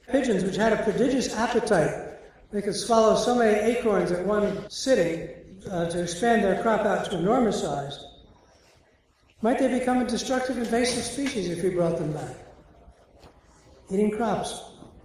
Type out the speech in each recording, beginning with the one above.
Pigeons, which had a prodigious appetite, they could swallow so many acorns at one sitting to expand their crop out to enormous size. Might they become a destructive invasive species if we brought them back? Eating crops.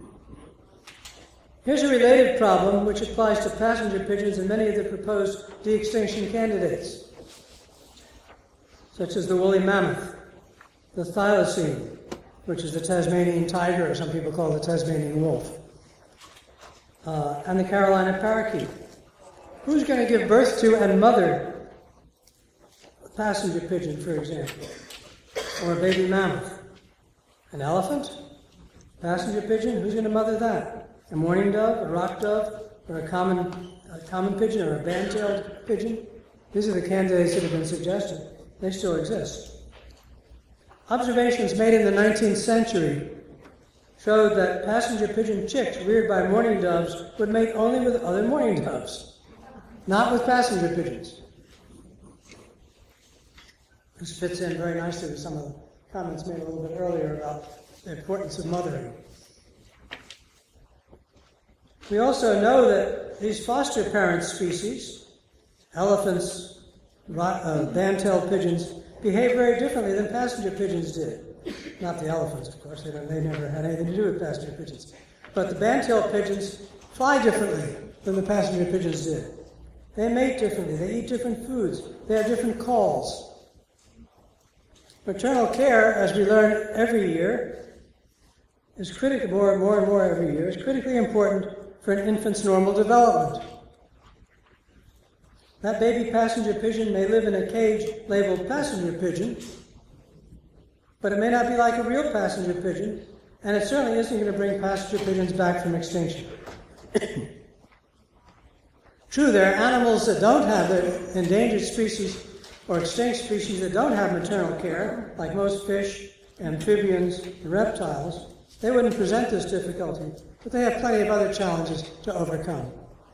Here's a related problem which applies to passenger pigeons and many of the proposed de-extinction candidates, such as the woolly mammoth, the thylacine, which is the Tasmanian tiger, or some people call it the Tasmanian wolf, and the Carolina parakeet. Who's going to give birth to and mother a passenger pigeon, for example, or a baby mammoth? An elephant? Passenger pigeon? Who's going to mother that? A mourning dove, a rock dove, or a common pigeon, or a band-tailed pigeon? These are the candidates that have been suggested. They still exist. Observations made in the 19th century showed that passenger pigeon chicks reared by mourning doves would mate only with other mourning doves, not with passenger pigeons. This fits in very nicely with some of the comments made a little bit earlier about the importance of mothering. We also know that these foster parent species, elephants, band-tailed pigeons, behave very differently than passenger pigeons did. Not the elephants, of course. They never had anything to do with passenger pigeons. But the band-tailed pigeons fly differently than the passenger pigeons did. They mate differently. They eat different foods. They have different calls. Maternal care, as we learn every year, is critically, more and more every year, is critically important for an infant's normal development. That baby passenger pigeon may live in a cage labeled passenger pigeon, but it may not be like a real passenger pigeon, and it certainly isn't going to bring passenger pigeons back from extinction. True, there are animals that don't have the endangered species or extinct species that don't have maternal care, like most fish, amphibians, and reptiles. They wouldn't present this difficulty, but they have plenty of other challenges to overcome.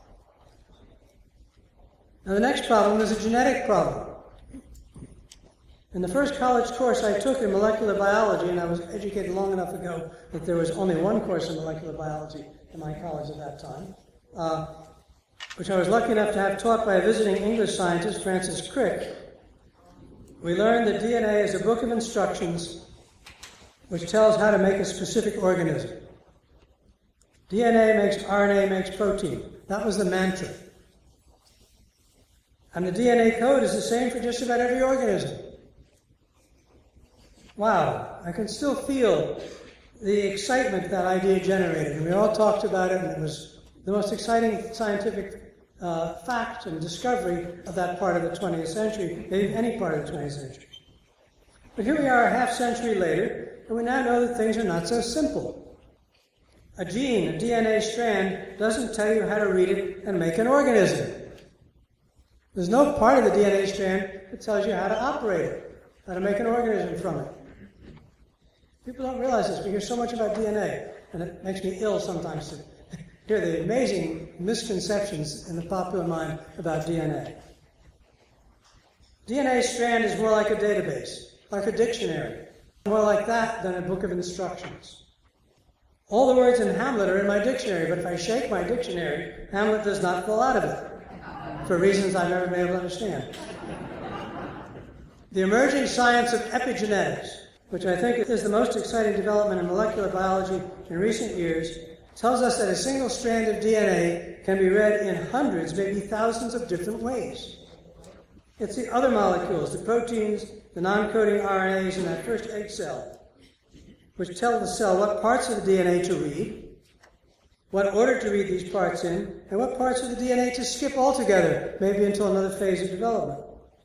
Now, the next problem is a genetic problem. In the first college course I took in molecular biology, and I was educated long enough ago that there was only one course in molecular biology in my college at that time, which I was lucky enough to have taught by a visiting English scientist, Francis Crick, we learned that DNA is a book of instructions which tells how to make a specific organism. DNA makes RNA makes protein. That was the mantra. And the DNA code is the same for just about every organism. Wow, I can still feel the excitement that idea generated. And we all talked about it, and it was the most exciting scientific fact and discovery of that part of the 20th century, maybe any part of the 20th century. But here we are a half century later, and we now know that things are not so simple. A gene, a DNA strand, doesn't tell you how to read it and make an organism. There's no part of the DNA strand that tells you how to operate it, how to make an organism from it. People don't realize this. We hear so much about DNA, and it makes me ill sometimes to hear the amazing misconceptions in the popular mind about DNA. DNA strand is more like a database, like a dictionary, more like that than a book of instructions. All the words in Hamlet are in my dictionary, but if I shake my dictionary, Hamlet does not fall out of it, for reasons I've never been able to understand. The emerging science of epigenetics, which I think is the most exciting development in molecular biology in recent years, tells us that a single strand of DNA can be read in hundreds, maybe thousands of different ways. It's the other molecules, the proteins, the non-coding RNAs in that first egg cell, which tell the cell what parts of the DNA to read, what order to read these parts in, and what parts of the DNA to skip altogether, maybe until another phase of development.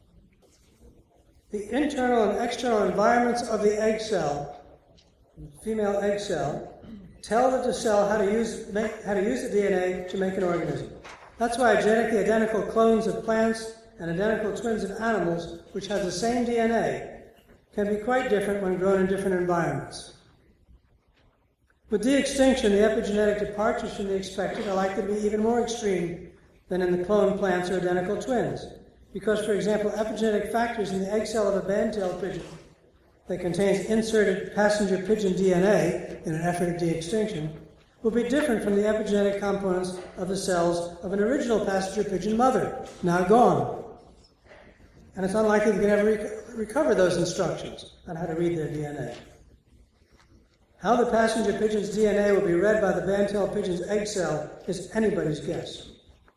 The internal and external environments of the egg cell, the female egg cell, tell the cell how to use the DNA to make an organism. That's why genetically identical clones of plants and identical twins of animals, which have the same DNA, can be quite different when grown in different environments. With de-extinction, the epigenetic departures from the expected are likely to be even more extreme than in the cloned plants or identical twins. Because, for example, epigenetic factors in the egg cell of a band-tailed pigeon that contains inserted passenger pigeon DNA in an effort at de-extinction will be different from the epigenetic components of the cells of an original passenger pigeon mother, now gone. And it's unlikely they can ever recover those instructions on how to read their DNA. How the passenger pigeon's DNA will be read by the band-tailed pigeon's egg cell is anybody's guess.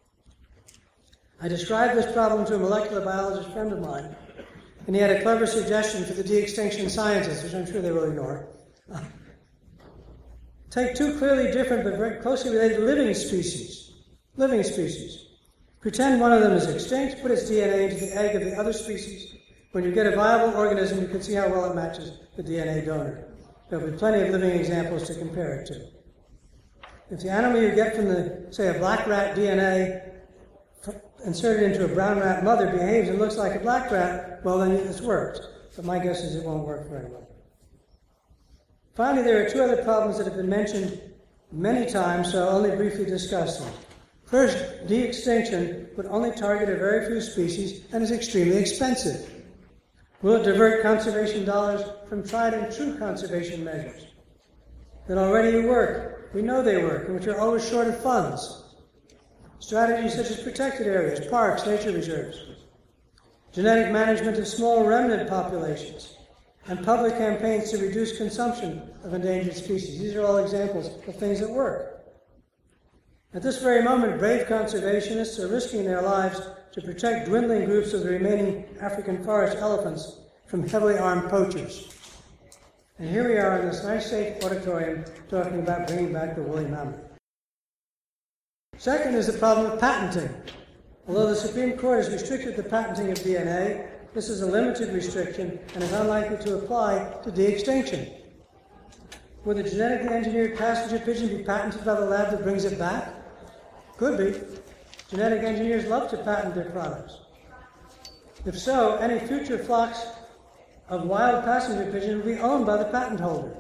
I described this problem to a molecular biologist friend of mine, and he had a clever suggestion for the de-extinction scientists, which I'm sure they will ignore. Take two clearly different but very closely related living species. Pretend one of them is extinct, put its DNA into the egg of the other species. When you get a viable organism, you can see how well it matches the DNA donor. There will be plenty of living examples to compare it to. If the animal you get from a black rat DNA inserted into a brown rat mother behaves and looks like a black rat, well, then it's worked. But my guess is it won't work very well. Finally, there are two other problems that have been mentioned many times, so I'll only briefly discuss them. First, de-extinction would only target a very few species and is extremely expensive. Will it divert conservation dollars from tried and true conservation measures that already work? We know they work, and which are always short of funds. Strategies such as protected areas, parks, nature reserves, genetic management of small remnant populations, and public campaigns to reduce consumption of endangered species. These are all examples of things that work. At this very moment, brave conservationists are risking their lives to protect dwindling groups of the remaining African forest elephants from heavily armed poachers. And here we are in this nice, safe auditorium talking about bringing back the woolly mammoth. Second is the problem of patenting. Although the Supreme Court has restricted the patenting of DNA, this is a limited restriction and is unlikely to apply to de-extinction. Would the genetically engineered passenger pigeon be patented by the lab that brings it back? Could be. Genetic engineers love to patent their products. If so, any future flocks of wild passenger pigeon will be owned by the patent holder.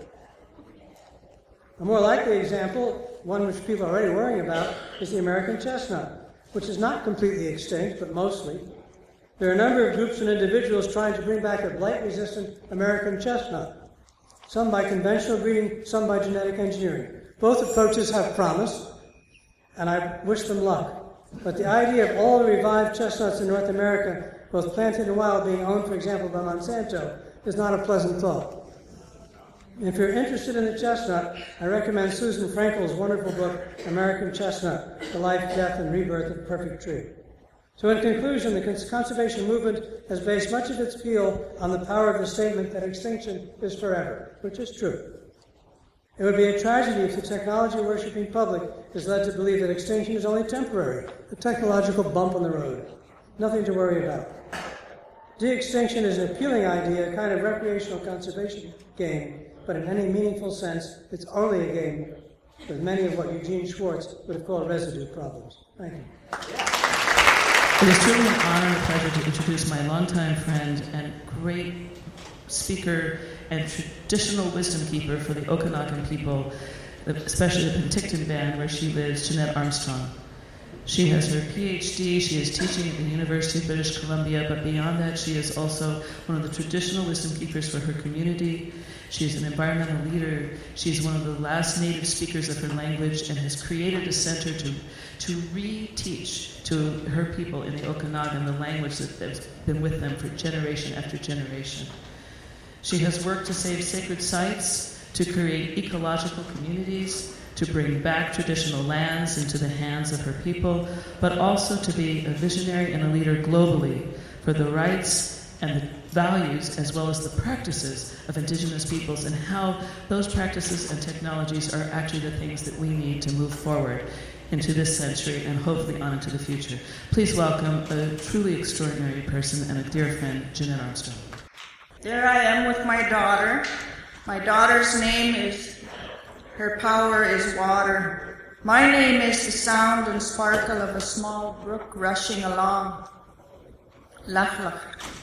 A more likely example, one which people are already worrying about, is the American chestnut, which is not completely extinct, but mostly. There are a number of groups and individuals trying to bring back a blight-resistant American chestnut, some by conventional breeding, some by genetic engineering. Both approaches have promise, and I wish them luck. But the idea of all the revived chestnuts in North America, both planted and wild, being owned, for example, by Monsanto, is not a pleasant thought. If you're interested in the chestnut, I recommend Susan Frankel's wonderful book, American Chestnut, The Life, Death, and Rebirth of a Perfect Tree. So in conclusion, the conservation movement has based much of its appeal on the power of the statement that extinction is forever, which is true. It would be a tragedy if the technology-worshipping public is led to believe that extinction is only temporary, a technological bump on the road. Nothing to worry about. De-extinction is an appealing idea, a kind of recreational conservation game, but in any meaningful sense, it's only a game with many of what Eugene Schwartz would have called residue problems. Thank you. It is truly an honor and a pleasure to introduce my longtime friend and great speaker and traditional wisdom keeper for the Okanagan people, especially the Penticton Band where she lives, Jeanette Armstrong. She has her PhD, she is teaching at the University of British Columbia, but beyond that she is also one of the traditional wisdom keepers for her community. She is an environmental leader. She is one of the last native speakers of her language and has created a center to re-teach to her people in the Okanagan the language that has been with them for generation after generation. She has worked to save sacred sites, to create ecological communities, to bring back traditional lands into the hands of her people, but also to be a visionary and a leader globally for the rights and the values as well as the practices of Indigenous peoples and how those practices and technologies are actually the things that we need to move forward into this century and hopefully on into the future. Please welcome a truly extraordinary person and a dear friend, Jeanette Armstrong. There I am with my daughter. My daughter's name is, her power is water. My name is the sound and sparkle of a small brook rushing along. Lach.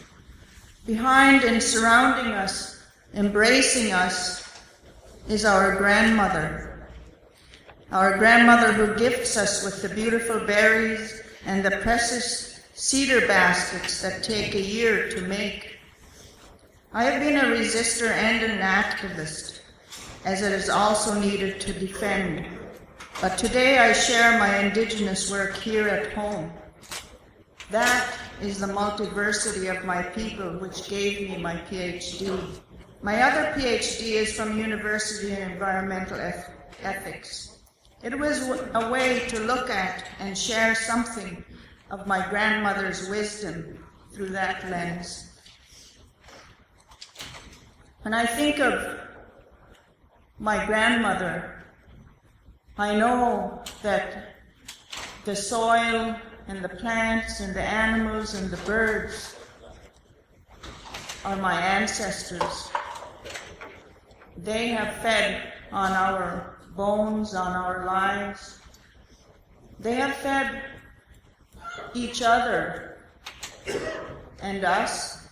Behind and surrounding us, embracing us, is our grandmother. Our grandmother who gifts us with the beautiful berries and the precious cedar baskets that take a year to make. I have been a resistor and an activist, as it is also needed to defend But today I share my Indigenous work here at home. That is the multiversity of my people, which gave me my PhD. My other PhD is from University in Environmental Ethics. It was a way to look at and share something of my grandmother's wisdom through that lens. When I think of my grandmother, I know that the soil and the plants and the animals and the birds are my ancestors. They have fed on our bones, on our lives. They have fed each other and us,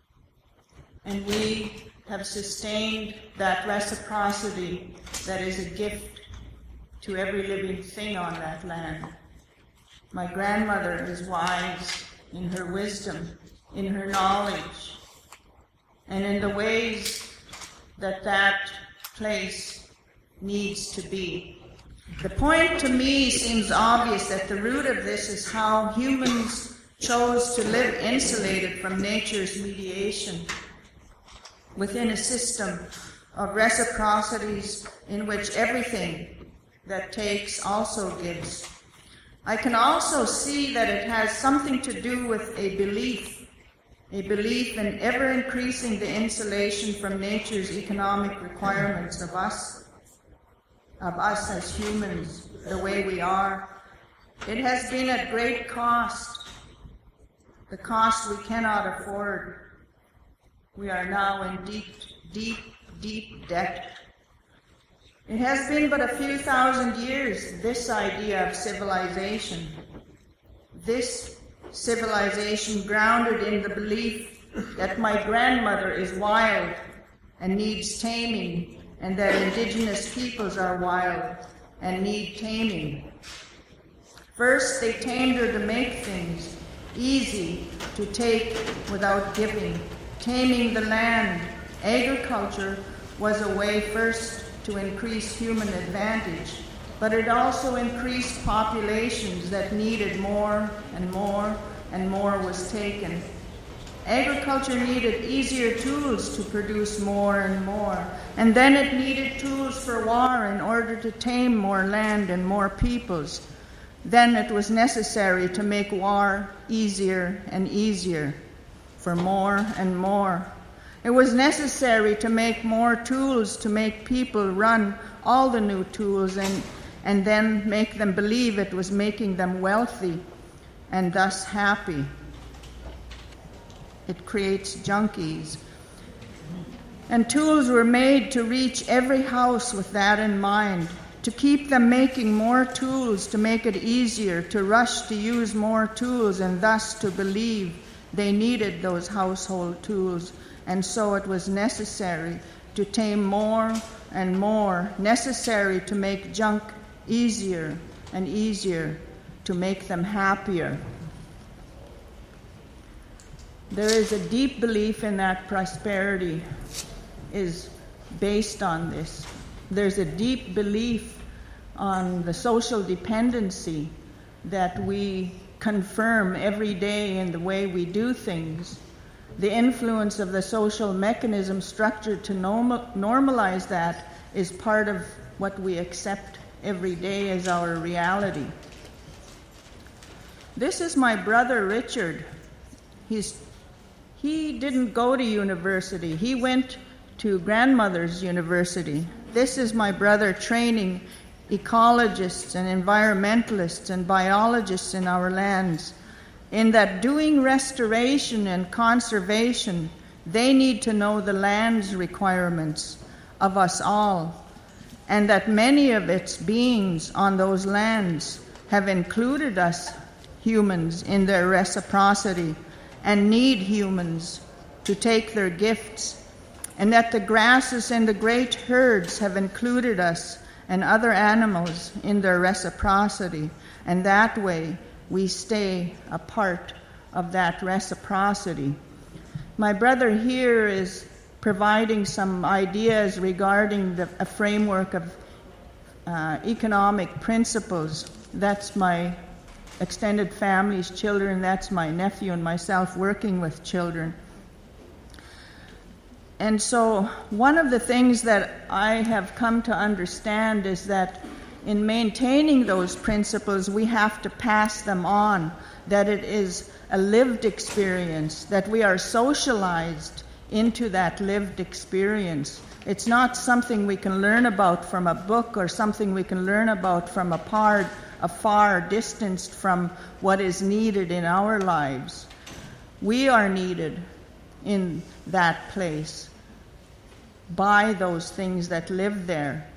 and we have sustained that reciprocity that is a gift to every living thing on that land. My grandmother is wise in her wisdom, in her knowledge, and in the ways that that place needs to be. The point to me seems obvious that the root of this is how humans chose to live insulated from nature's mediation within a system of reciprocities in which everything that takes also gives. I can also see that it has something to do with a belief in ever increasing the insulation from nature's economic requirements of us as humans, the way we are. It has been at great cost, the cost we cannot afford. We are now in deep debt. It has been but a few thousand years, this idea of civilization. This civilization grounded in the belief that my grandmother is wild and needs taming, and that indigenous peoples are wild and need taming. First, they tamed her to make things easy to take without giving. Taming the land, agriculture was a way first to increase human advantage, but it also increased populations that needed more and more, and more was taken. Agriculture needed easier tools to produce more and more, and then it needed tools for war in order to tame more land and more peoples. Then it was necessary to make war easier and easier for more and more. It was necessary to make more tools to make people run all the new tools and then make them believe it was making them wealthy and thus happy. It creates junkies. And tools were made to reach every house with that in mind, to keep them making more tools, to make it easier, to rush to use more tools, and thus to believe they needed those household tools. And so it was necessary to tame more and more, necessary to make junk easier and easier, to make them happier. There is a deep belief in that prosperity is based on this. There's a deep belief on the social dependency that we confirm every day in the way we do things. The influence of the social mechanism structured to normalize that is part of what we accept every day as our reality. This is my brother Richard. He didn't go to university. He went to grandmother's university. This is my brother training ecologists and environmentalists and biologists in our lands, in that doing restoration and conservation, they need to know the land's requirements of us all, and that many of its beings on those lands have included us humans in their reciprocity and need humans to take their gifts, and that the grasses and the great herds have included us and other animals in their reciprocity, and that way we stay a part of that reciprocity. My brother here is providing some ideas regarding a framework of economic principles. That's my extended family's children. That's my nephew and myself working with children. And so one of the things that I have come to understand is that in maintaining those principles, we have to pass them on, that it is a lived experience, that we are socialized into that lived experience. It's not something we can learn about from a book or something we can learn about from a far distanced from what is needed in our lives. We are needed in that place by those things that live there.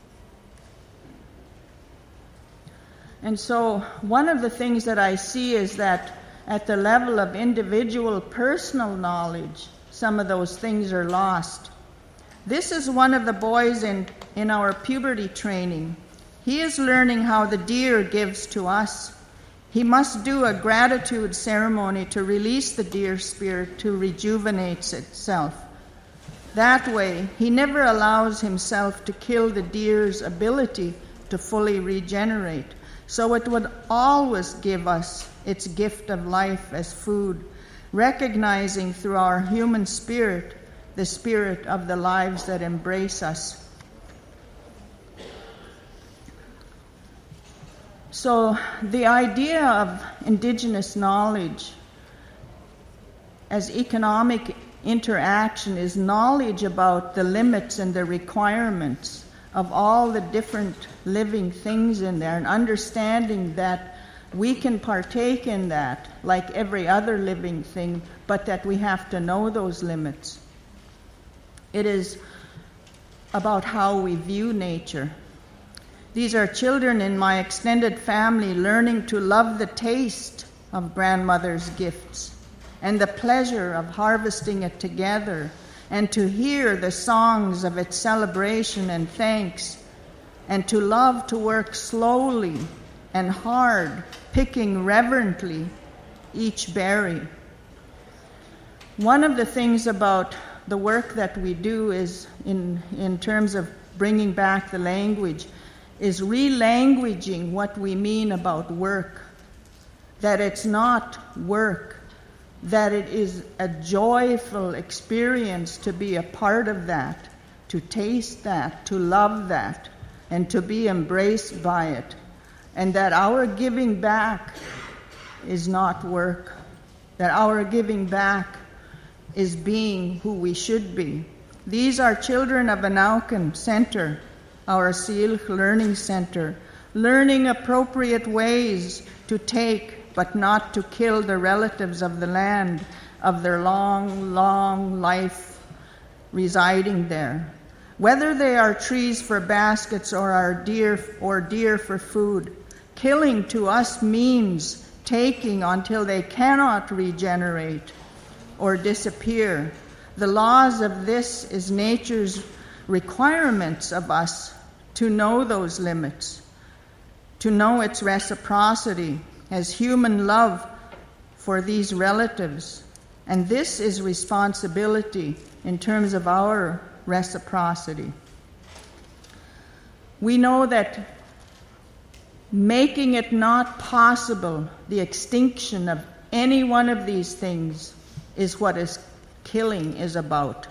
And so one of the things that I see is that at the level of individual personal knowledge, some of those things are lost. This is one of the boys in our puberty training. He is learning how the deer gives to us. He must do a gratitude ceremony to release the deer spirit to rejuvenate itself. That way, he never allows himself to kill the deer's ability to fully regenerate. So it would always give us its gift of life as food, recognizing through our human spirit the spirit of the lives that embrace us. So the idea of indigenous knowledge as economic interaction is knowledge about the limits and the requirements of all the different living things in there, and understanding that we can partake in that like every other living thing, but that we have to know those limits. It is about how we view nature. These are children in my extended family learning to love the taste of grandmother's gifts and the pleasure of harvesting it together, and to hear the songs of its celebration and thanks, and to love to work slowly and hard, picking reverently each berry. One of the things about the work that we do is, in terms of bringing back the language, is re-languaging what we mean about work. That it's not work, that it is a joyful experience to be a part of that, to taste that, to love that, and to be embraced by it. And that our giving back is not work, that our giving back is being who we should be. These are children of Anauken Center, our Syilx Learning Center, learning appropriate ways to take but not to kill the relatives of the land, of their long, long life residing there. Whether they are trees for baskets or are deer for food, killing to us means taking until they cannot regenerate or disappear. The laws of this is nature's requirements of us to know those limits, to know its reciprocity as human love for these relatives. And this is responsibility in terms of our reciprocity. We know that making it not possible, the extinction of any one of these things, is what killing is about.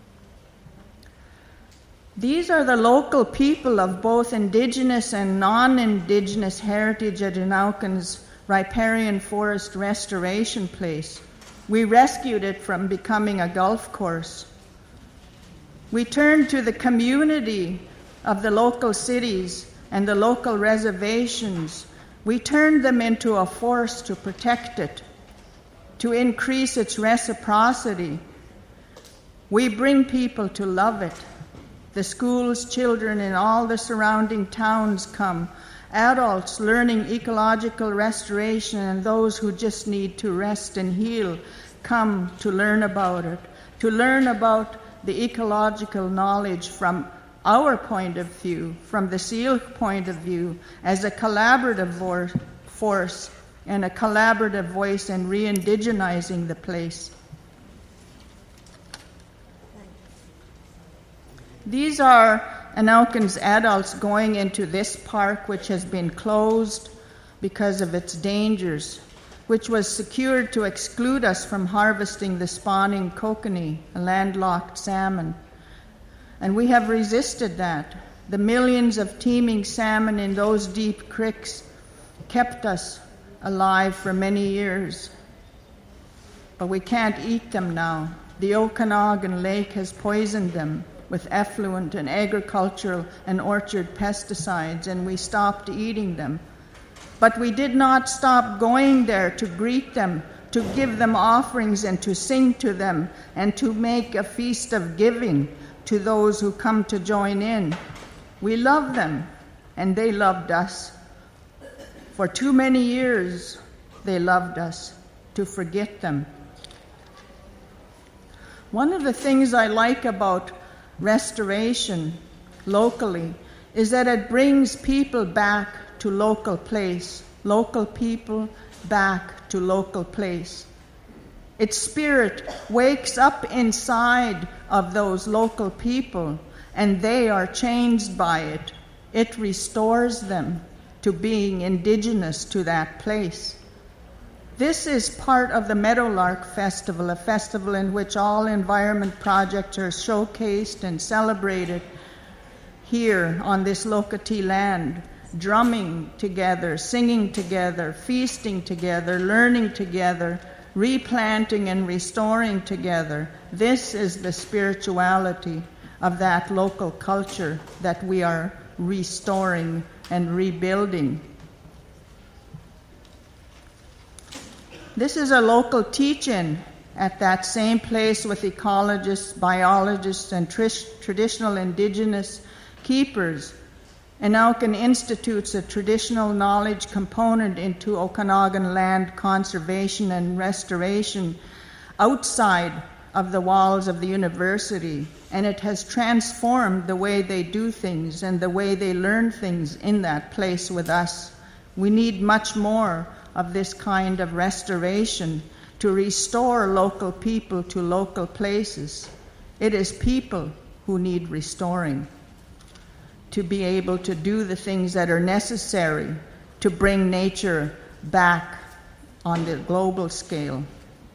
These are the local people of both indigenous and non-indigenous heritage at Anauken's riparian forest restoration place. We rescued it from becoming a golf course. We turned to the community of the local cities and the local reservations. We turned them into a force to protect it, to increase its reciprocity. We bring people to love it. The schools, children in all the surrounding towns come. Adults learning ecological restoration and those who just need to rest and heal come to learn about it, to learn about the ecological knowledge from our point of view, from the Syilx point of view, as a collaborative force and a collaborative voice in re-indigenizing the place. These are Anauken's adults going into this park, which has been closed because of its dangers, which was secured to exclude us from harvesting the spawning kokanee, a landlocked salmon. And we have resisted that. The millions of teeming salmon in those deep creeks kept us alive for many years. But we can't eat them now. The Okanagan Lake has poisoned them with effluent and agricultural and orchard pesticides, and we stopped eating them. But we did not stop going there to greet them, to give them offerings and to sing to them, and to make a feast of giving to those who come to join in. We love them, and they loved us. For too many years, they loved us to forget them. One of the things I like about restoration locally is that it brings people back to local place, local people back to local place. Its spirit wakes up inside of those local people, and they are changed by it. It restores them to being indigenous to that place. This is part of the Meadowlark Festival, a festival in which all environment projects are showcased and celebrated here on this Lokati land, drumming together, singing together, feasting together, learning together, replanting and restoring together. This is the spirituality of that local culture that we are restoring and rebuilding. This is a local teach-in at that same place with ecologists, biologists, and traditional indigenous keepers. Anauken institutes a traditional knowledge component into Okanagan land conservation and restoration outside of the walls of the university, and it has transformed the way they do things and the way they learn things in that place with us. We need much more of this kind of restoration to restore local people to local places. It is people who need restoring to be able to do the things that are necessary to bring nature back on the global scale.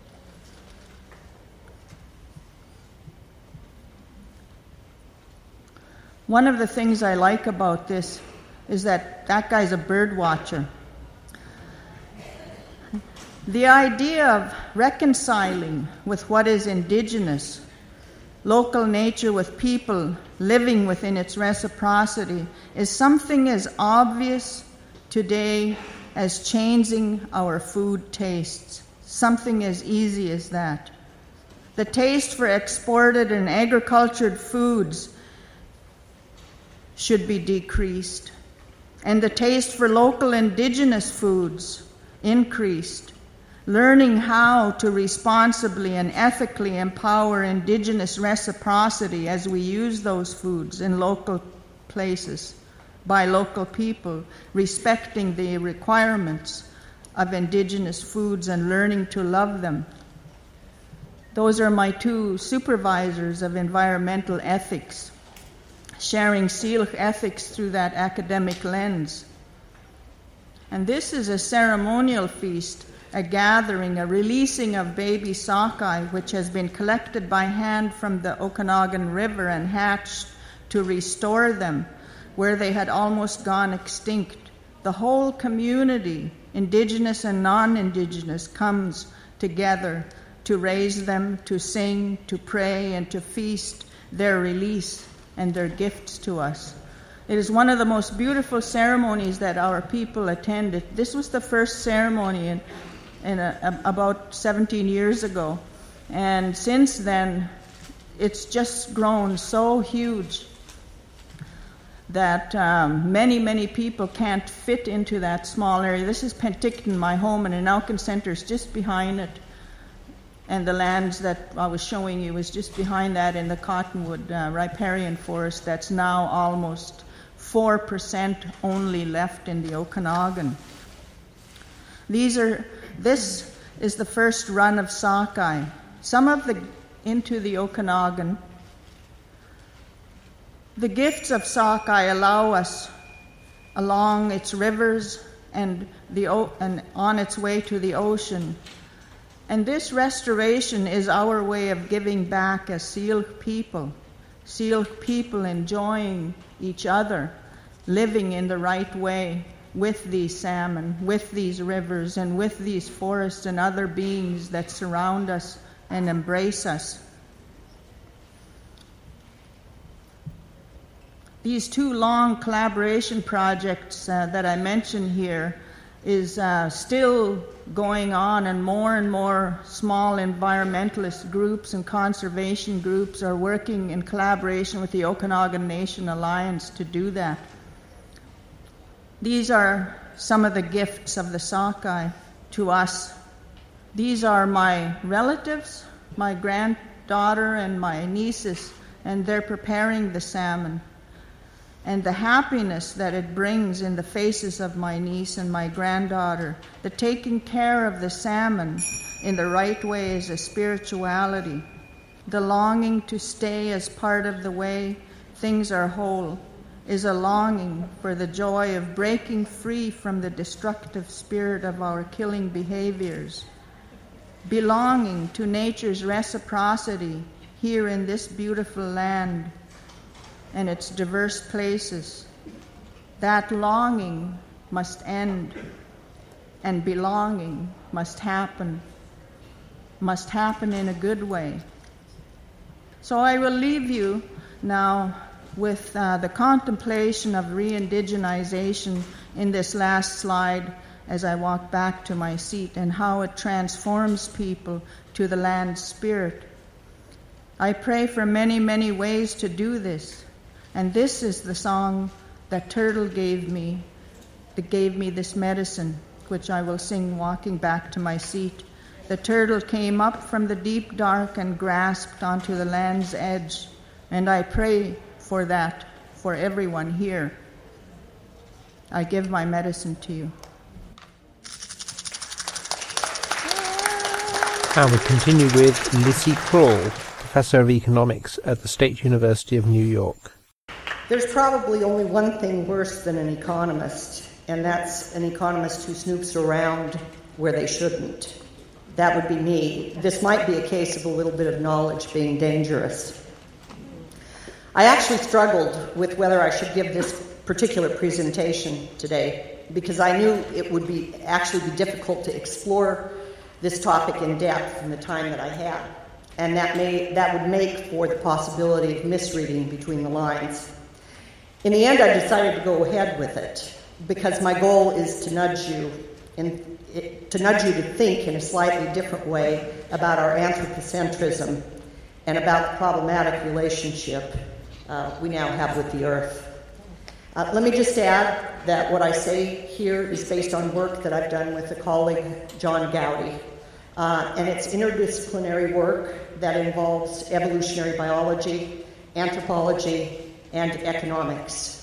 One of the things I like about this is that guy's a bird watcher. The idea of reconciling with what is indigenous, local nature with people living within its reciprocity, is something as obvious today as changing our food tastes. Something as easy as that. The taste for exported and agricultured foods should be decreased, and the taste for local indigenous foods increased. Learning how to responsibly and ethically empower indigenous reciprocity as we use those foods in local places by local people, respecting the requirements of indigenous foods and learning to love them. Those are my two supervisors of environmental ethics, sharing Syilx ethics through that academic lens. And this is a ceremonial feast, a gathering, a releasing of baby sockeye, which has been collected by hand from the Okanagan River and hatched to restore them where they had almost gone extinct. The whole community, indigenous and non-indigenous, comes together to raise them, to sing, to pray, and to feast their release and their gifts to us. It is one of the most beautiful ceremonies that our people attended. This was the first ceremony about 17 years ago. And since then, it's just grown so huge that many, many people can't fit into that small area. This is Penticton, my home, and Anauken Center is just behind it. And the lands that I was showing you is just behind that in the cottonwood riparian forest that's now almost 4% only left in the Okanagan. This is the first run of sockeye. Some of the into the Okanagan The gifts of Sockeye allow us along its rivers and on its way to the ocean. And this restoration is our way of giving back as Syilx people enjoying each other, living in the right way with these salmon, with these rivers, and with these forests and other beings that surround us and embrace us. These two long collaboration projects that I mentioned here is still going on, and more small environmentalist groups and conservation groups are working in collaboration with the Okanagan Nation Alliance to do that. These are some of the gifts of the Sockeye to us. These are my relatives, my granddaughter and my nieces, and they're preparing the salmon. And the happiness that it brings in the faces of my niece and my granddaughter, the taking care of the salmon in the right way is a spirituality. The longing to stay as part of the way things are whole is a longing for the joy of breaking free from the destructive spirit of our killing behaviors, belonging to nature's reciprocity here in this beautiful land and its diverse places. That longing must end, and belonging must happen in a good way. So I will leave you now with the contemplation of re-indigenization in this last slide as I walk back to my seat, and how it transforms people to the land spirit. I pray for many, many ways to do this. And this is the song that Turtle gave me, that gave me this medicine, which I will sing walking back to my seat. The turtle came up from the deep dark and grasped onto the land's edge, and I pray for that for everyone here. I give my medicine to you. And we continue with Lissy Kroll, Professor of Economics at the State University of New York. There's probably only one thing worse than an economist, and that's an economist who snoops around where they shouldn't. That would be me. This might be a case of a little bit of knowledge being dangerous. I actually struggled with whether I should give this particular presentation today, because I knew it would actually be difficult to explore this topic in depth in the time that I had, and that would make for the possibility of misreading between the lines. In the end, I decided to go ahead with it because my goal is to nudge you to think in a slightly different way about our anthropocentrism and about the problematic relationship we now have with the earth. Let me just add that what I say here is based on work that I've done with a colleague, John Gowdy, and it's interdisciplinary work that involves evolutionary biology, anthropology, and economics.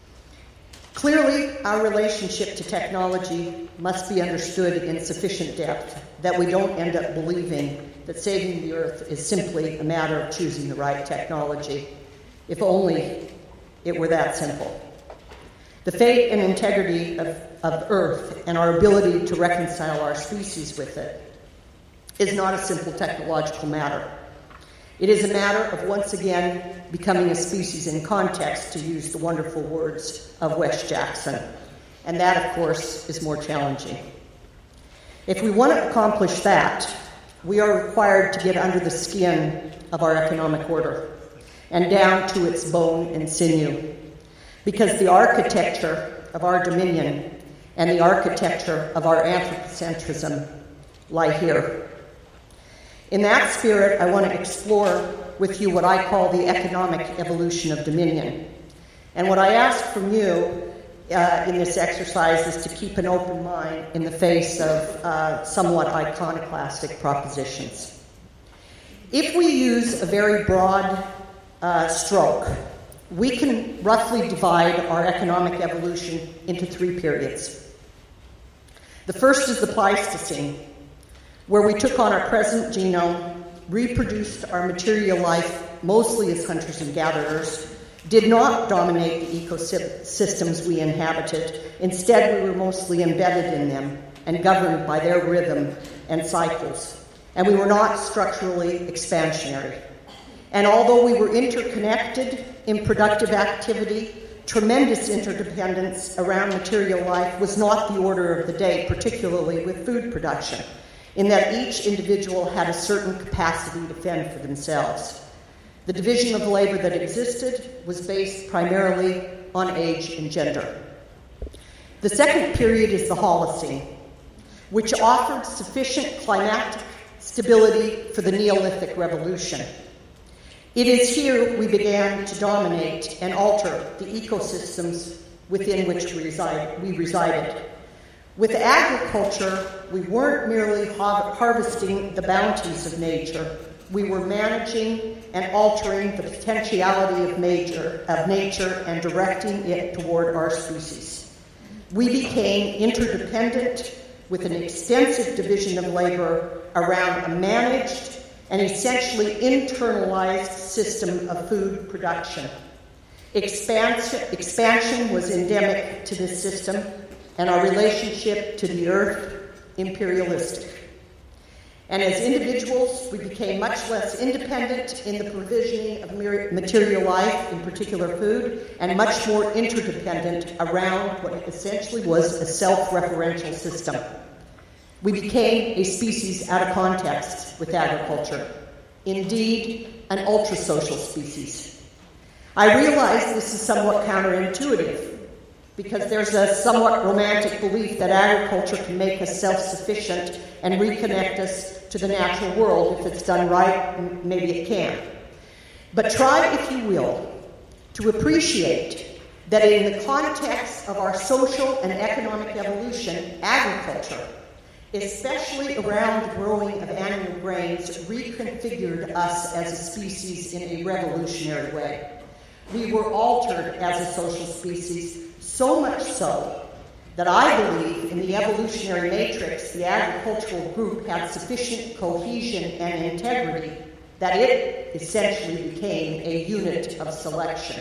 Clearly, our relationship to technology must be understood in sufficient depth that we don't end up believing that saving the earth is simply a matter of choosing the right technology. If only it were that simple. The fate and integrity of Earth and our ability to reconcile our species with it is not a simple technological matter. It is a matter of once again becoming a species in context, to use the wonderful words of Wes Jackson. And that, of course, is more challenging. If we want to accomplish that, we are required to get under the skin of our economic order and down to its bone and sinew, because the architecture of our dominion and the architecture of our anthropocentrism lie here. In that spirit, I want to explore with you what I call the economic evolution of dominion. And what I ask from you in this exercise is to keep an open mind in the face of somewhat iconoclastic propositions. If we use a very broad stroke, we can roughly divide our economic evolution into three periods. The first is the Pleistocene, where we took on our present genome, reproduced our material life mostly as hunters and gatherers, did not dominate the ecosystems we inhabited. Instead, we were mostly embedded in them and governed by their rhythm and cycles. And we were not structurally expansionary. And although we were interconnected in productive activity, tremendous interdependence around material life was not the order of the day, particularly with food production, in that each individual had a certain capacity to fend for themselves. The division of labor that existed was based primarily on age and gender. The second period is the Holocene, which offered sufficient climatic stability for the Neolithic Revolution. It is here we began to dominate and alter the ecosystems within which we resided. With agriculture, we weren't merely harvesting the bounties of nature. We were managing and altering the potentiality of nature and directing it toward our species. We became interdependent with an extensive division of labor around a managed and essentially internalized system of food production. Expansion was endemic to this system, and our relationship to the earth imperialistic. And as individuals, we became much less independent in the provisioning of material life, in particular food, and much more interdependent around what essentially was a self-referential system. We became a species out of context with agriculture. Indeed, an ultra-social species. I realize this is somewhat counterintuitive, because there's a somewhat romantic belief that agriculture can make us self-sufficient and reconnect us to the natural world. If it's done right, maybe it can. But try, if you will, to appreciate that in the context of our social and economic evolution, agriculture, especially around the growing of animal grains, reconfigured us as a species in a revolutionary way. We were altered as a social species, so much so that I believe in the evolutionary matrix, the agricultural group had sufficient cohesion and integrity that it essentially became a unit of selection.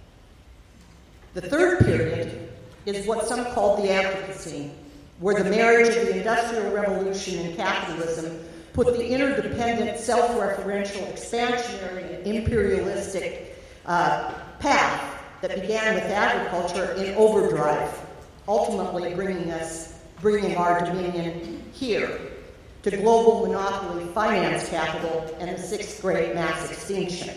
The third period is what some call the Anthropocene, where the marriage of the Industrial Revolution and capitalism put the interdependent, self-referential, expansionary, and imperialistic path that began with agriculture in overdrive, ultimately bringing our dominion here to global monopoly finance capital and the sixth great mass extinction.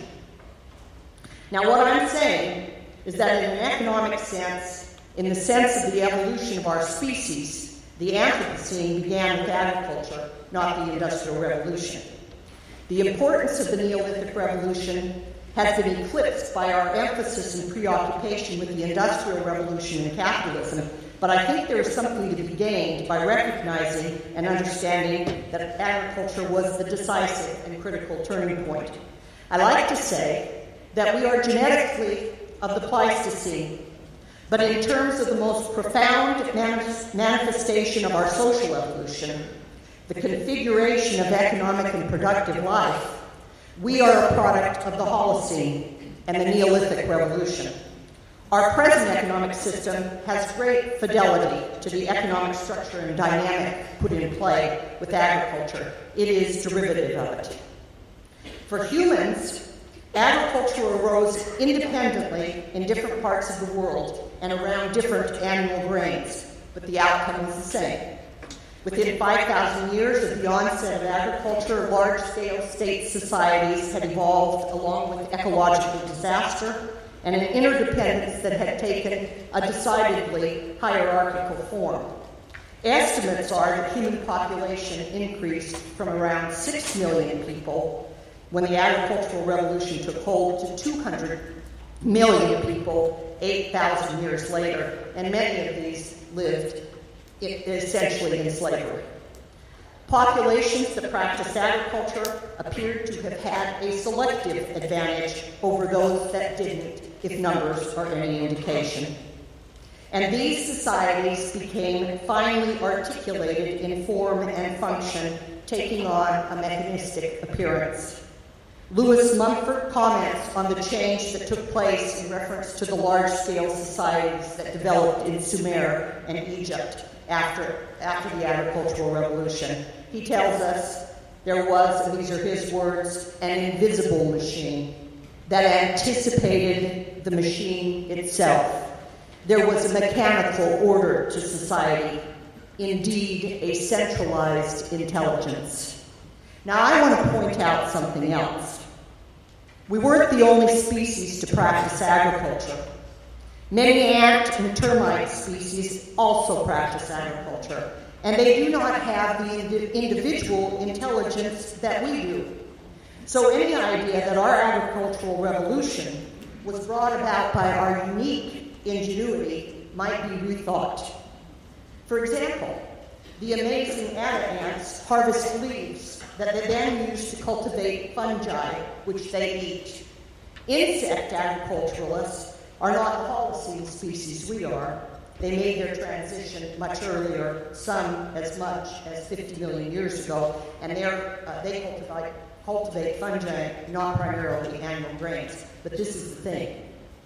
Now, what I'm saying is that in an economic sense, in the sense of the evolution of our species, the Anthropocene began with agriculture, not the Industrial Revolution. The importance of the Neolithic Revolution has been eclipsed by our emphasis and preoccupation with the Industrial Revolution and capitalism, but I think there is something to be gained by recognizing and understanding that agriculture was the decisive and critical turning point. I like to say that we are genetically of the Pleistocene, but in terms of the most profound manifestation of our social evolution, the configuration of economic and productive life, we are a product of the Holocene and the Neolithic Revolution. Our present economic system has great fidelity to the economic structure and dynamic put in play with agriculture. It is derivative of it. For humans, agriculture arose independently in different parts of the world and around different annual grains, but the outcome was the same. Within 5,000 years of the onset of agriculture, large-scale state societies had evolved along with ecological disaster and an interdependence that had taken a decidedly hierarchical form. Estimates are that human population increased from around 6 million people when the agricultural revolution took hold to 200 million people 8,000 years later, and many of these lived essentially in slavery. Populations that practiced agriculture appeared to have had a selective advantage over those that didn't, if numbers are any indication. And these societies became finely articulated in form and function, taking on a mechanistic appearance. Lewis Mumford comments on the change that took place in reference to the large-scale societies that developed in Sumer and Egypt after the agricultural revolution. He tells us there was, and these are his words, an invisible machine that anticipated the machine itself. There was a mechanical order to society, indeed a centralized intelligence. Now I want to point out something else. We weren't the only species to practice agriculture. Many ant and termite species also practice agriculture, and they do not have the individual intelligence that we do. So any idea that our agricultural revolution was brought about by our unique ingenuity might be rethought. For example, the amazing atta ants harvest leaves that they then use to cultivate fungi, which they eat. Insect agriculturalists are not the Holocene species we are. They made their transition much earlier, some as much as 50 million years ago, and they cultivate fungi, not primarily annual grains. But this is the thing.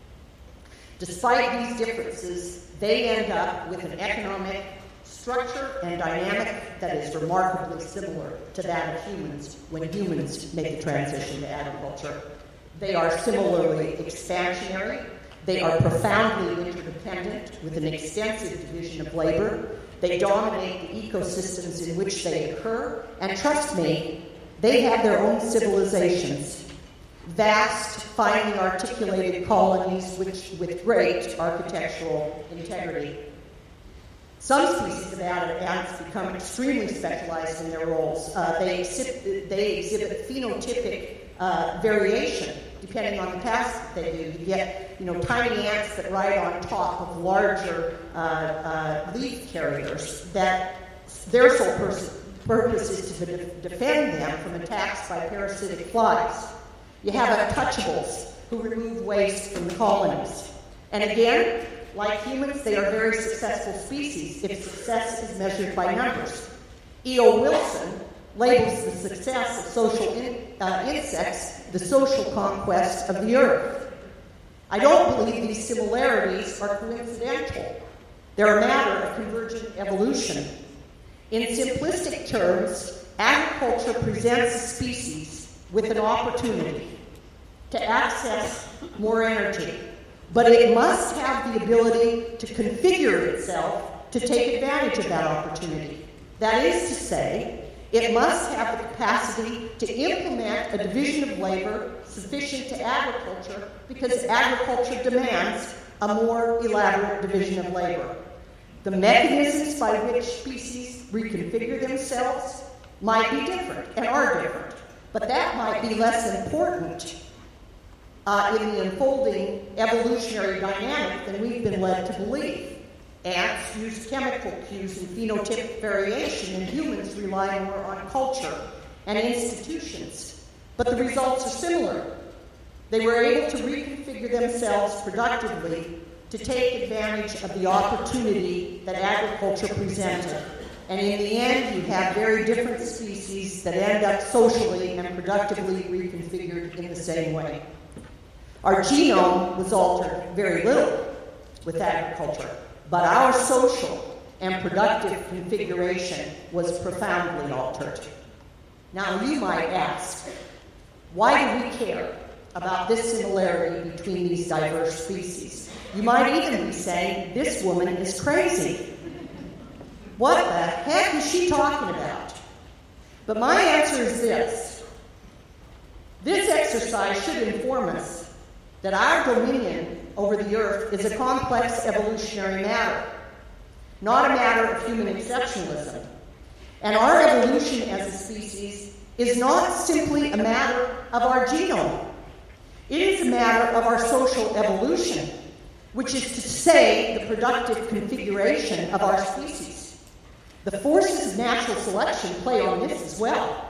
Despite these differences, they end up with an economic structure and dynamic that is remarkably similar to that of humans when humans make the transition to agriculture. They are similarly expansionary. They are profoundly interdependent with an extensive division of labor. They dominate the ecosystems in which they occur. And trust me, they have their own civilizations. Vast, finely articulated colonies with great architectural integrity. Some species of ants become extremely specialized in their roles. They exhibit phenotypic variation depending on the task that they do. You get, tiny ants that ride on top of larger leaf carriers that their sole purpose is to defend them from attacks by parasitic flies. You have untouchables who remove waste from the colonies. And again, like humans, they are very successful species if success is measured by numbers. E.O. Wilson labels the success of social insects the social conquest of the earth. I don't believe these similarities are coincidental. They're a matter of convergent evolution. In simplistic terms, agriculture presents a species with an opportunity to access more energy, but it must have the ability to configure itself to take advantage of that opportunity. That is to say, it must have the capacity to implement a division of labor sufficient to agriculture because agriculture demands a more elaborate division of labor. The mechanisms by which species reconfigure themselves might be different and are different, but that might be less important in the unfolding evolutionary dynamic than we've been led to believe. Ants use chemical cues and phenotypic variation, and humans rely more on culture and institutions. But the results are similar. They were able to reconfigure themselves productively to take advantage of the opportunity that agriculture presented. And in the end, you have very different species that end up socially and productively reconfigured in the same way. Our genome was altered very little with agriculture, but our social and productive configuration was profoundly altered. Now you might ask, why do we care about this similarity between these diverse species? You might even be saying, this woman is crazy. What the heck is she talking about? But my answer is this. This exercise should inform us that our dominion over the earth is a complex evolutionary matter, not a matter of human exceptionalism. And our evolution as a species is not simply a matter of our genome. It is a matter of our social evolution, which is to say the productive configuration of our species. The forces of natural selection play on this as well.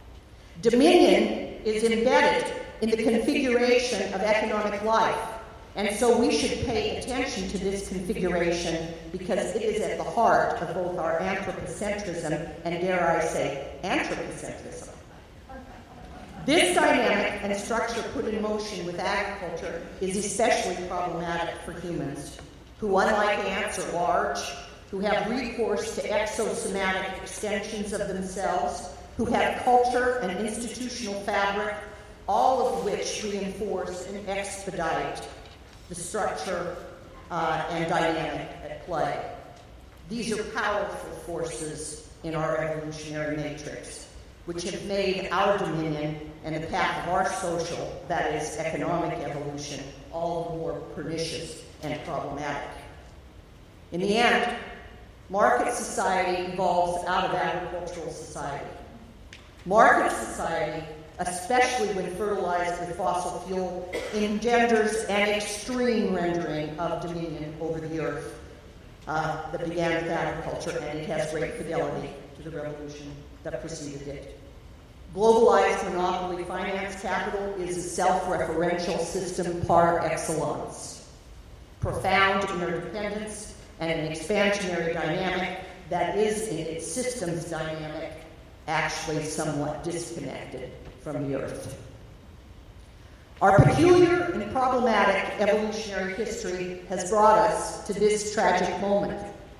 Dominion is embedded in the configuration of economic life, and so we should pay attention to this configuration because it is at the heart of both our anthropocentrism and, dare I say, anthropocentrism. This dynamic and structure put in motion with agriculture is especially problematic for humans, who, unlike ants, are large, who have recourse to exosomatic extensions of themselves, who have culture and institutional fabric, all of which reinforce and expedite the structure and dynamic at play. These are powerful forces in our evolutionary matrix, which have made our dominion and the path of our social, that is, economic evolution, all the more pernicious and problematic. In the end, market society evolves out of agricultural society. Market society, especially when fertilized with fossil fuel, engenders an extreme rendering of dominion over the earth that began with agriculture, and it has great fidelity to the revolution that preceded it. Globalized monopoly finance capital is a self-referential system par excellence. Profound interdependence and an expansionary dynamic that is in its systems dynamic actually somewhat disconnected from the earth. Our peculiar and problematic evolutionary history has brought us to this tragic moment.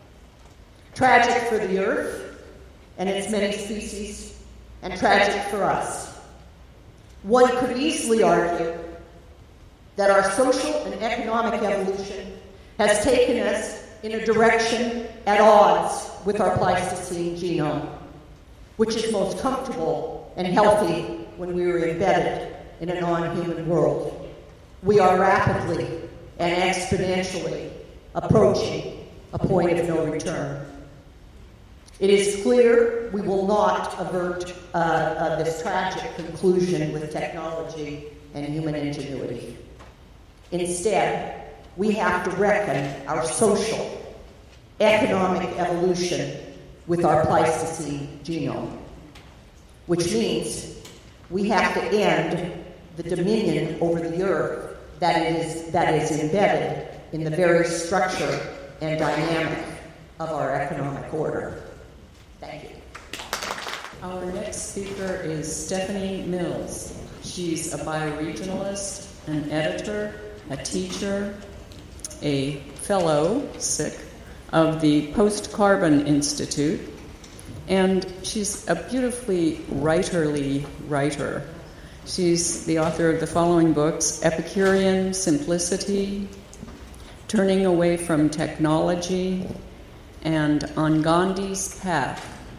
Tragic for the earth and its many species, and tragic for us. One could easily argue that our social and economic evolution has taken us in a direction at odds with our Pleistocene genome, which is most comfortable and healthy when we were embedded in a non-human world. We are rapidly and exponentially approaching a point of no return. It is clear we will not avert this tragic conclusion with technology and human ingenuity. Instead, we have to reckon our social, economic evolution with our Pleistocene genome, which means we have to end the dominion over the earth that is embedded in the very structure and dynamic of our economic order. Thank you. Our next speaker is Stephanie Mills. She's a bioregionalist, an editor, a teacher, a fellow, of the Post-Carbon Institute, and she's a beautifully writerly writer. She's the author of the following books: Epicurean Simplicity, Turning Away from Technology, and On Gandhi's Path,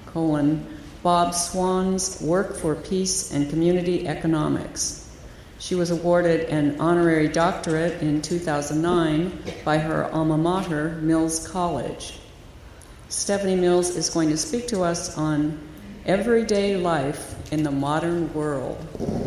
Bob Swan's Work for Peace and Community Economics. She was awarded an honorary doctorate in 2009 by her alma mater, Mills College. Stephanie Mills is going to speak to us on everyday life in the modern world.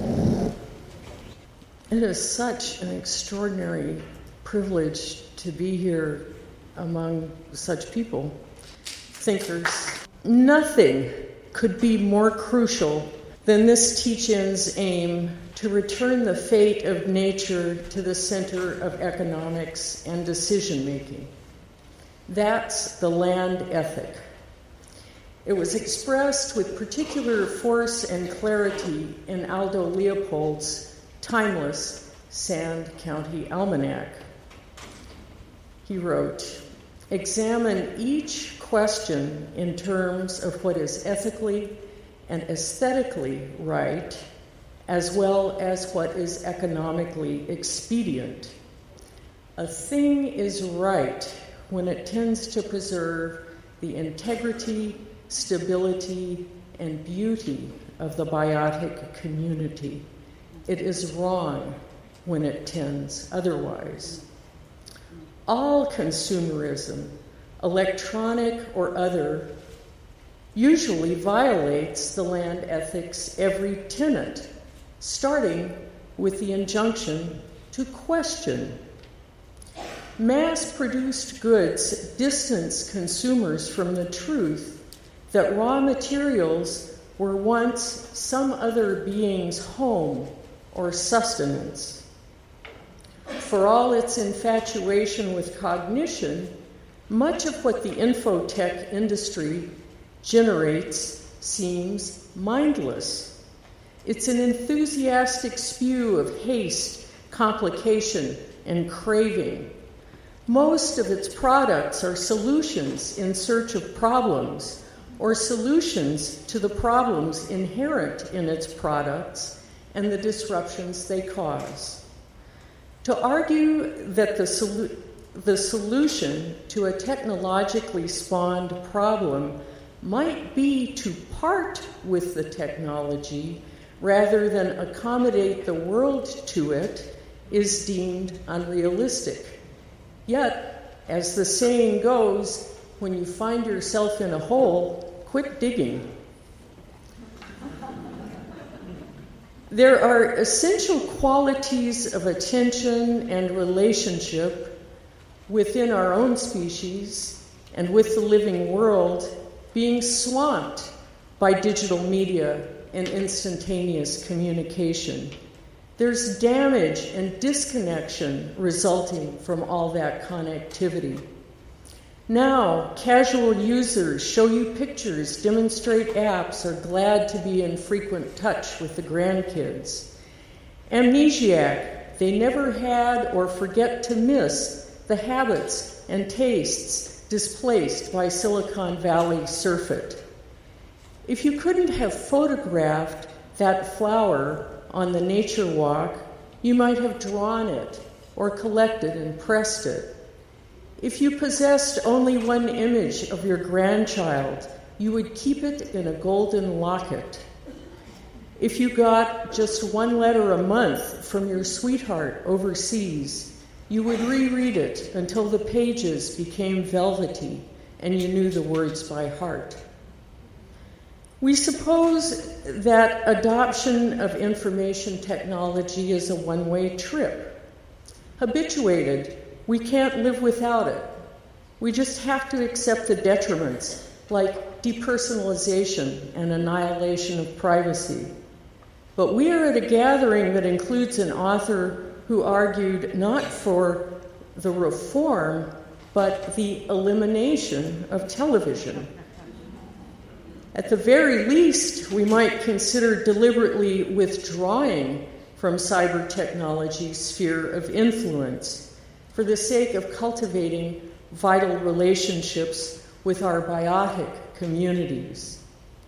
It is such an extraordinary privilege to be here among such people, thinkers. Nothing could be more crucial than this teach-in's aim to return the fate of nature to the center of economics and decision-making. That's the land ethic. It was expressed with particular force and clarity in Aldo Leopold's timeless Sand County Almanac. He wrote, "Examine each question in terms of what is ethically and aesthetically right, as well as what is economically expedient. A thing is right when it tends to preserve the integrity, stability, and beauty of the biotic community. It is wrong when it tends otherwise. All consumerism, electronic or other, usually violates the land ethics every tenet, starting with the injunction to question. Mass-produced goods distance consumers from the truth that raw materials were once some other being's home or sustenance. For all its infatuation with cognition, much of what the infotech industry generates seems mindless. It's an enthusiastic spew of haste, complication, and craving. Most of its products are solutions in search of problems, or solutions to the problems inherent in its products and the disruptions they cause. To argue that the solution to a technologically spawned problem might be to part with the technology rather than accommodate the world to it is deemed unrealistic. Yet, as the saying goes, when you find yourself in a hole, quit digging. There are essential qualities of attention and relationship within our own species and with the living world being swamped by digital media and instantaneous communication. There's damage and disconnection resulting from all that connectivity. Now, casual users show you pictures, demonstrate apps, are glad to be in frequent touch with the grandkids. Amnesiac, they never had or forget to miss the habits and tastes displaced by Silicon Valley surfeit. If you couldn't have photographed that flower on the nature walk, you might have drawn it or collected and pressed it. If you possessed only one image of your grandchild, you would keep it in a golden locket. If you got just one letter a month from your sweetheart overseas, you would reread it until the pages became velvety and you knew the words by heart. We suppose that adoption of information technology is a one-way trip. Habituated, we can't live without it. We just have to accept the detriments, like depersonalization and annihilation of privacy. But we are at a gathering that includes an author who argued not for the reform, but the elimination of television. At the very least, we might consider deliberately withdrawing from cyber technology's sphere of influence for the sake of cultivating vital relationships with our biotic communities.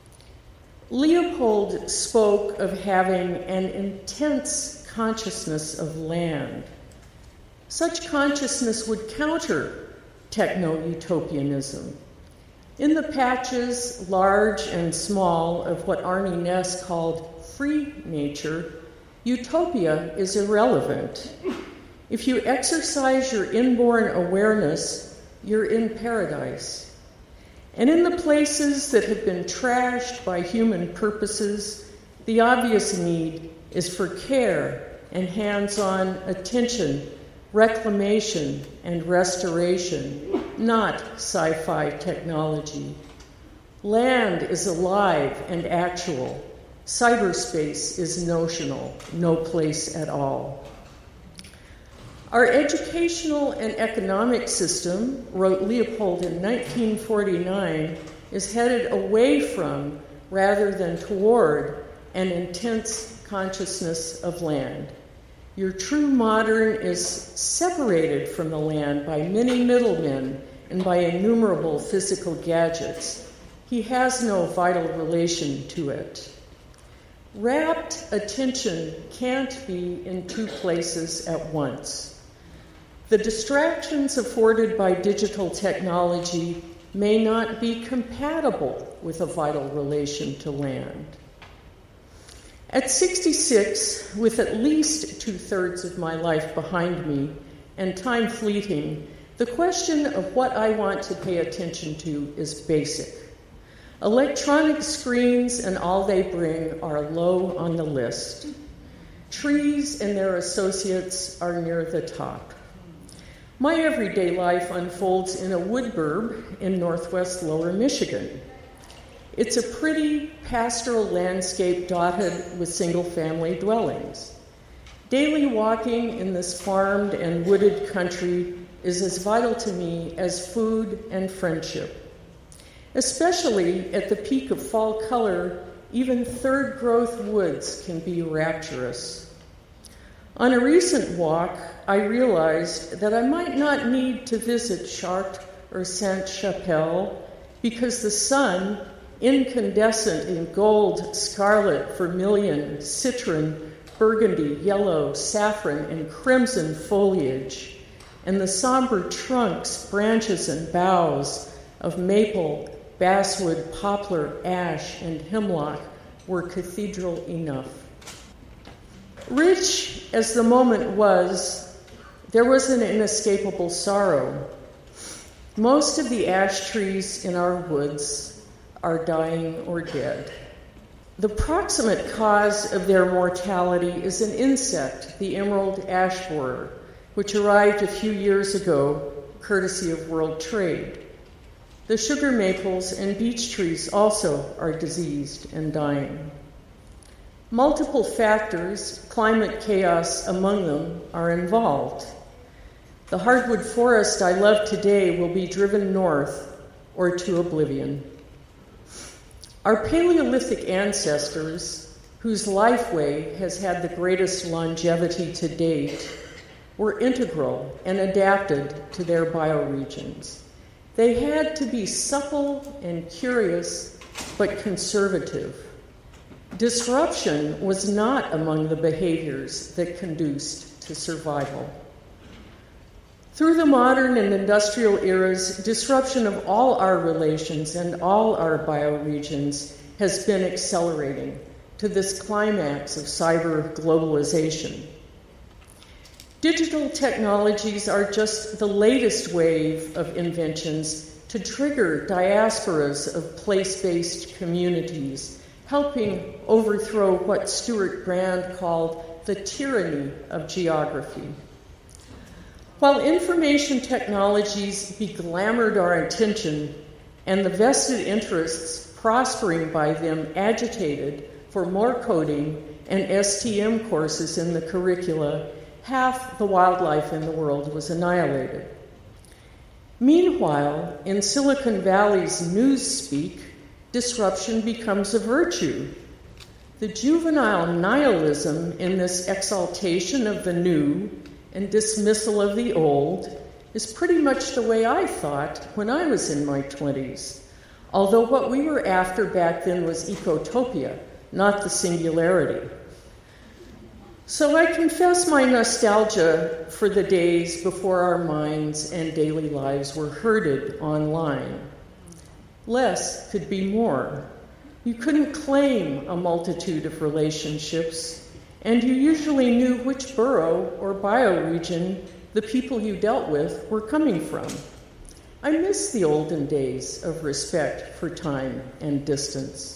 Leopold spoke of having an intense consciousness of land. Such consciousness would counter techno-utopianism. In the patches, large and small, of what Arne Naess called free nature, utopia is irrelevant. If you exercise your inborn awareness, you're in paradise. And in the places that have been trashed by human purposes, the obvious need is for care and hands-on attention, reclamation and restoration, not sci-fi technology. Land is alive and actual. Cyberspace is notional, no place at all. Our educational and economic system, wrote Leopold in 1949, is headed away from, rather than toward, an intense consciousness of land. Your true modern is separated from the land by many middlemen and by innumerable physical gadgets. He has no vital relation to it. Rapt attention can't be in two places at once. The distractions afforded by digital technology may not be compatible with a vital relation to land. At 66, with at least 2/3 of my life behind me and time fleeting, the question of what I want to pay attention to is basic. Electronic screens and all they bring are low on the list. Trees and their associates are near the top. My everyday life unfolds in a woodburb in northwest Lower Michigan. It's a pretty pastoral landscape dotted with single-family dwellings. Daily walking in this farmed and wooded country is as vital to me as food and friendship. Especially at the peak of fall color even third-growth woods can be rapturous. On a recent walk, I realized that I might not need to visit Chartres or Sainte-Chapelle because the sun, incandescent in gold, scarlet, vermilion, citron, burgundy, yellow, saffron, and crimson foliage, and the somber trunks, branches, and boughs of maple, basswood, poplar, ash, and hemlock were cathedral enough. Rich as the moment was, there was an inescapable sorrow. Most of the ash trees in our woods are dying or dead. The proximate cause of their mortality is an insect, the emerald ash borer, which arrived a few years ago, courtesy of World Trade. The sugar maples and beech trees also are diseased and dying. Multiple factors, climate chaos among them, are involved. The hardwood forest I love today will be driven north or to oblivion. Our Paleolithic ancestors, whose lifeway has had the greatest longevity to date, were integral and adapted to their bioregions. They had to be supple and curious, but conservative. Disruption was not among the behaviors that conduced to survival. Through the modern and industrial eras, disruption of all our relations and all our bioregions has been accelerating to this climax of cyber globalization. Digital technologies are just the latest wave of inventions to trigger diasporas of place-based communities, helping overthrow what Stuart Brand called the tyranny of geography. While information technologies beglamored our attention and the vested interests prospering by them agitated for more coding and STM courses in the curricula, half the wildlife in the world was annihilated. Meanwhile, in Silicon Valley's newspeak, disruption becomes a virtue. The juvenile nihilism in this exaltation of the new and dismissal of the old is pretty much the way I thought when I was in my 20s, although what we were after back then was ecotopia, not the singularity. So I confess my nostalgia for the days before our minds and daily lives were herded online. Less could be more. You couldn't claim a multitude of relationships, and you usually knew which borough or bioregion the people you dealt with were coming from. I miss the olden days of respect for time and distance.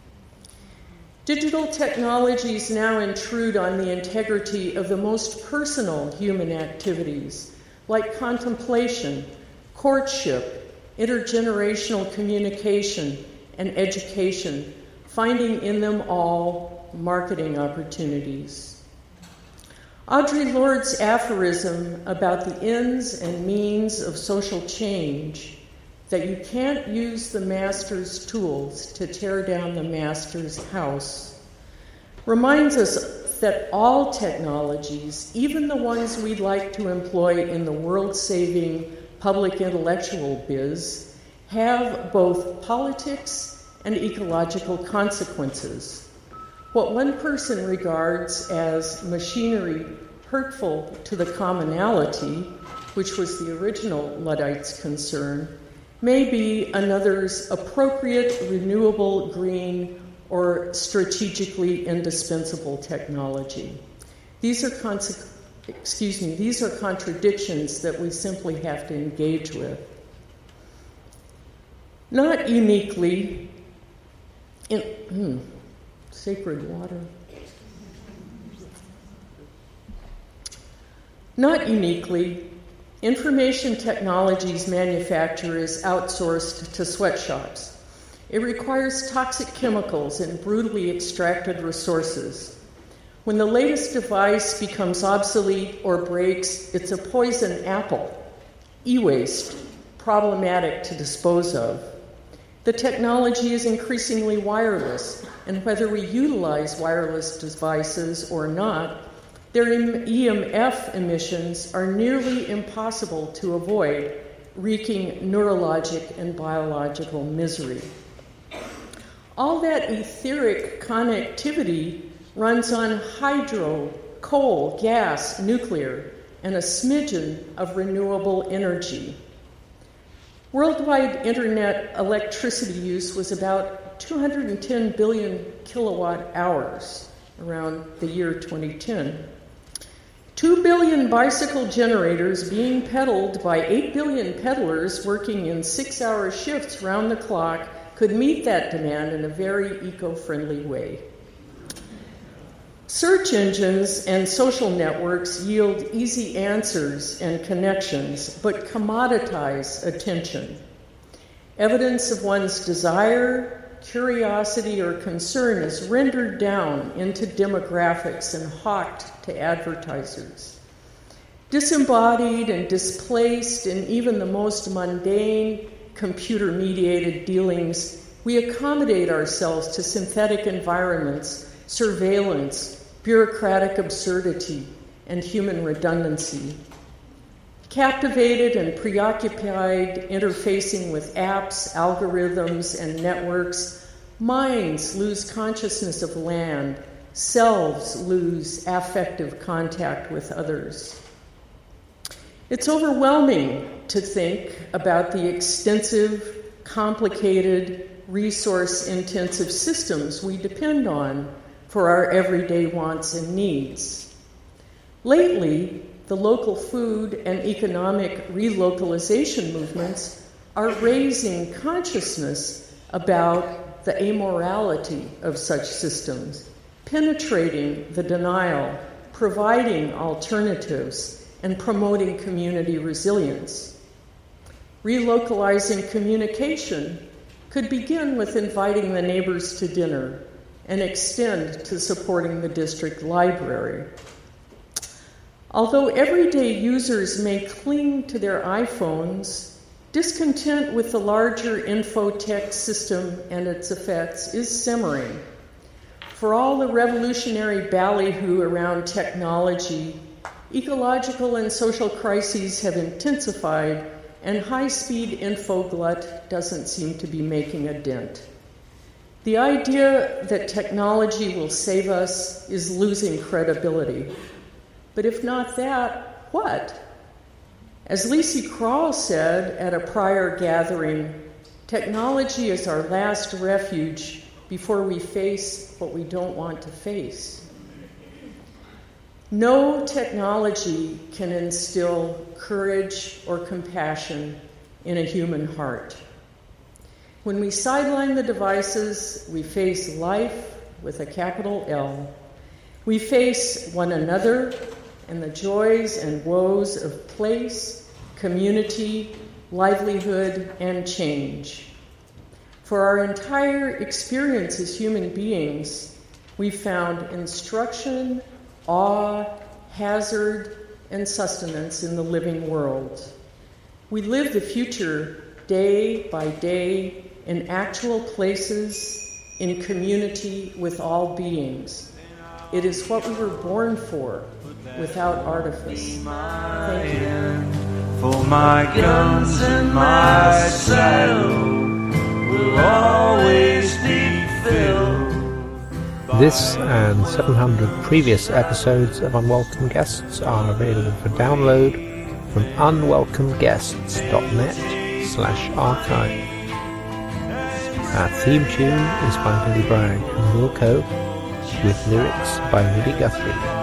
Digital technologies now intrude on the integrity of the most personal human activities, like contemplation, courtship, intergenerational communication, and education, finding in them all marketing opportunities. Audre Lorde's aphorism about the ends and means of social change, that you can't use the master's tools to tear down the master's house, reminds us that all technologies, even the ones we'd like to employ in the world-saving public intellectual biz, have both politics and ecological consequences. What one person regards as machinery hurtful to the commonality, which was the original Luddites' concern, may be another's appropriate, renewable, green, or strategically indispensable technology. These are contradictions that we simply have to engage with. Not uniquely, sacred water. Not uniquely, information technologies manufacture is outsourced to sweatshops. It requires toxic chemicals and brutally extracted resources. When the latest device becomes obsolete or breaks, it's a poison apple, e-waste, problematic to dispose of. The technology is increasingly wireless, and whether we utilize wireless devices or not, their EMF emissions are nearly impossible to avoid, wreaking neurologic and biological misery. All that etheric connectivity runs on hydro, coal, gas, nuclear, and a smidgen of renewable energy. Worldwide internet electricity use was about 210 billion kilowatt hours around the year 2010. 2 billion bicycle generators being pedaled by 8 billion pedalers working in 6-hour shifts round the clock could meet that demand in a very eco-friendly way. Search engines and social networks yield easy answers and connections, but commoditize attention. Evidence of one's desire, curiosity, or concern is rendered down into demographics and hawked to advertisers. Disembodied and displaced in even the most mundane computer-mediated dealings, we accommodate ourselves to synthetic environments, surveillance, bureaucratic absurdity, and human redundancy. Captivated and preoccupied interfacing with apps, algorithms, and networks, minds lose consciousness of land, selves lose affective contact with others. It's overwhelming to think about the extensive, complicated, resource-intensive systems we depend on for our everyday wants and needs. Lately, the local food and economic relocalization movements are raising consciousness about the amorality of such systems, penetrating the denial, providing alternatives, and promoting community resilience. Relocalizing communication could begin with inviting the neighbors to dinner and extend to supporting the district library. Although everyday users may cling to their iPhones, discontent with the larger infotech system and its effects is simmering. For all the revolutionary ballyhoo around technology, ecological and social crises have intensified, and high-speed info glut doesn't seem to be making a dent. The idea that technology will save us is losing credibility. But if not that, what? As Lisi Krull said at a prior gathering, technology is our last refuge before we face what we don't want to face. No technology can instill courage or compassion in a human heart. When we sideline the devices, we face life with a capital L. We face one another and the joys and woes of place, community, livelihood, and change. For our entire experience as human beings, we found instruction, awe, hazard, and sustenance in the living world. We live the future day by day in actual places, in community with all beings. It is what we were born for, without artifice. Thank you. For my guns and my saddle will always be filled. This and 700 previous episodes of Unwelcome Guests are available for download from unwelcomeguests.net/archive. Our theme tune is by Billy Bragg and Wilco, with lyrics by Woody Guthrie.